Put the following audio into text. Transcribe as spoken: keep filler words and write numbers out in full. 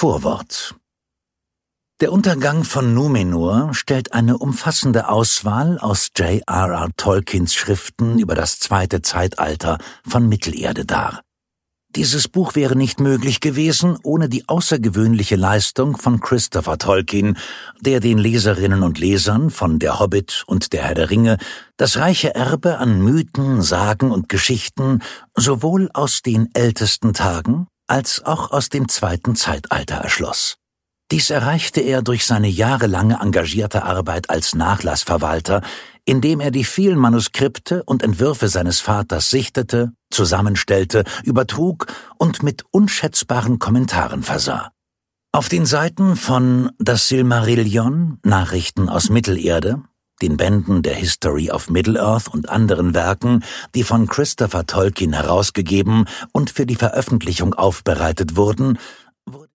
Vorwort. Der Untergang von Numenor stellt eine umfassende Auswahl aus J R R Tolkiens Schriften über das zweite Zeitalter von Mittelerde dar. Dieses Buch wäre nicht möglich gewesen ohne die außergewöhnliche Leistung von Christopher Tolkien, der den Leserinnen und Lesern von Der Hobbit und Der Herr der Ringe das reiche Erbe an Mythen, Sagen und Geschichten sowohl aus den ältesten Tagen als auch aus dem zweiten Zeitalter erschloss. Dies erreichte er durch seine jahrelange engagierte Arbeit als Nachlassverwalter, indem er die vielen Manuskripte und Entwürfe seines Vaters sichtete, zusammenstellte, übertrug und mit unschätzbaren Kommentaren versah. Auf den Seiten von Das Silmarillion, Nachrichten aus Mittelerde, den Bänden der History of Middle-earth und anderen Werken, die von Christopher Tolkien herausgegeben und für die Veröffentlichung aufbereitet wurden,